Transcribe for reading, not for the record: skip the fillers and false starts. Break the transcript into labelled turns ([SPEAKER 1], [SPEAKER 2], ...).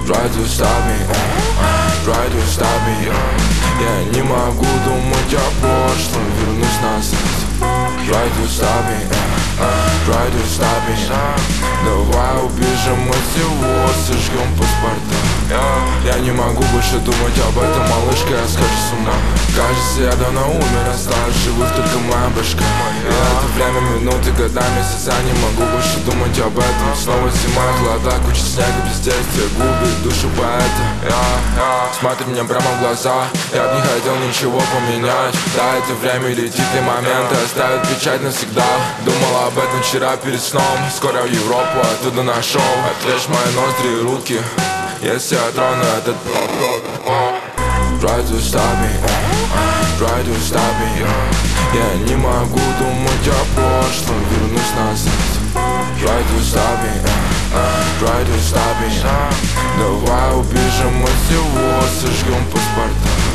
[SPEAKER 1] Try to stop me, try to stop me. Я не могу думать о прошлом, вернусь назад. Try to stop me, try to stop me. Давай убежим от всего, сожгем паспорта. Я не могу больше думать об этом, малышка, я схожу с ума. Кажется, я давно умер, осталась живых только моя башка. И это время, минуты, года, месяца, не могу больше думать об этом. Снова зима, холода, куча снега, бездействие губит душу поэта. Смотри мне прямо в глаза, я бы не хотел ничего поменять. Да, это время летит, и моменты оставят печать навсегда. Думал об этом вчера перед сном, скоро в Европу, оттуда нашел. Отрежь мои ноздри и руки, если я трону этот Try to stop me, try to stop me. Я не могу думать о прошлом, вернусь назад. Try to stop me, try to stop me. Давай убежим от всего, сожгем паспорта.